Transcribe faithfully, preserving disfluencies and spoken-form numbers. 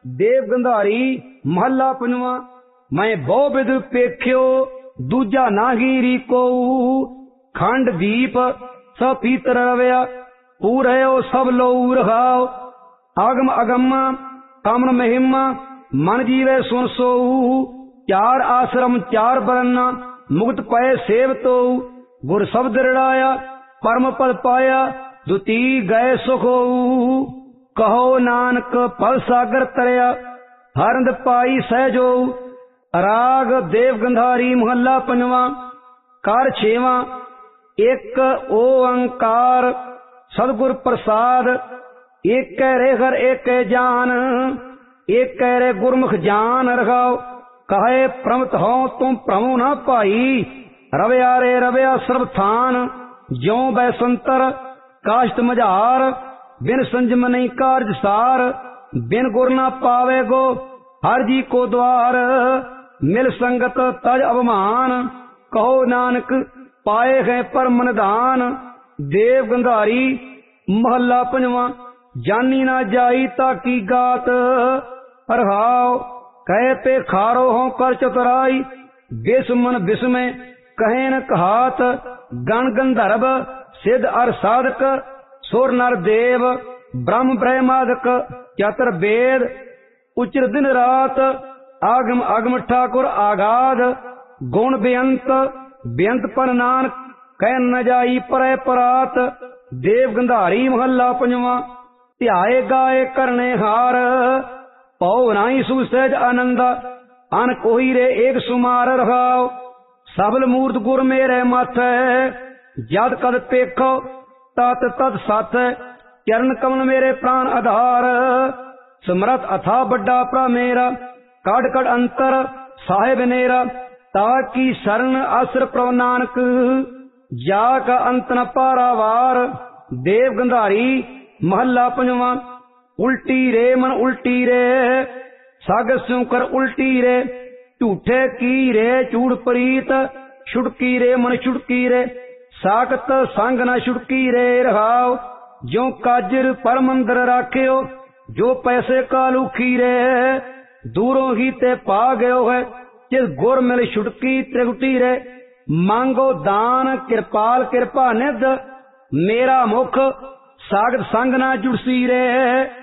देव गंधारी महला पंजवा। मैं बहु विध पेख्यो दूजा नाहीरी को, खंड दीप सब पीतर रवया, पूरयो सब लोऊ रखाओ। आगम अगम कामन महिमा मन जीवे सुन सोऊ, चार आश्रम चार बरना मुक्त पय सेव तो। गुर शब्द रड़ाया परम पद पाया, दुती गए सुख होऊ। कहो नानक पल सागर तरया, हरंद पाई सहजो। राग देव गंधारी महला पंजवा। कार छेवा। एक ओंकार सदगुर प्रसाद, एक कह रे हर एक कह जान, एक कह रे गुरमुख जान रखाओ। कहे प्रमत हो तुम प्रभु न पाई, रवया रे रवया सर्वथान। ज्यो बैसंतर काष्ट मझार, बिन संजम नहीं कार्य सार। बिन गुर न पावे गो हर जी को द्वार, मिल संगत तज अवमान। कहो नानक पाए हैं परम निधान। देव गंधारी महला पंजवा। जानी ना जाई ताकी गात, रहाओ कहे पे खारो हो कर चतुराई। बिस मन बिस में कहे न कहात, गण गंधर्व सिद्ध अर साधक। सुर नर देव ब्रह्म ब्रह्मादक, चतुर वेद उच्र दिन रात। आगम अगम ठाकुर आगाध, गुण बेअंत बेअंत पर नानक। कह न जाई परै परात। देव गंधारी महला पंजवा। ध्याए गाए करने हार, पौ नाई सु सहज आनंद। अन कोई रे एक सुमार रखाओ, सबल मूर्त गुर मेरे माथे। जद कद पेखो तत तद साथ, चरण कमल मेरे प्राण आधार। समरथ अथा बड्डा प्रा मेरा, कड़ कड़ अंतर साहेब नेरा। ताकि शरण आसर प्रभ नानक, जा का अंत न पारावार। देव गंधारी महला पंजवा। उल्टी रे मन उल्टी रे, सागर स्यों कर उल्टी रे। झूठे की रे चूड़ परीत, छुड़की रे मन छुड़की रे। साकत संग न छुड़की रे रहाओ। ज्यो काजर पर मंदिर राख्यो, जो पैसे का लुखी रे। दूरों ही ते पा गयो है, जिस गुर मिल छुड़की त्रिगुटी रे। मांगो दान कृपाल कृपा निध, मेरा मुख सागत संग ना जुड़सी रे।